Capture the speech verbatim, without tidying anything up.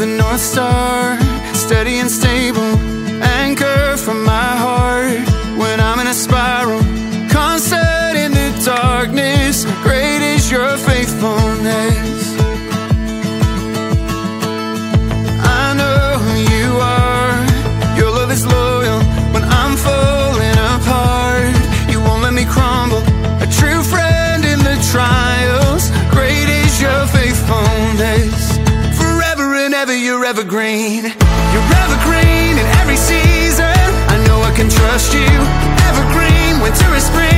the North Star, steady and stable, anchor for my heart when I'm in a spiral, constant in the darkness. Great is your faithfulness. I know who you are. Your love is loyal when I'm falling apart. You won't let me crumble, a true friend in the trials. Great is your faithfulness. Forever and ever you're evergreen. You're evergreen in every season. I know I can trust you. Evergreen, winter or spring.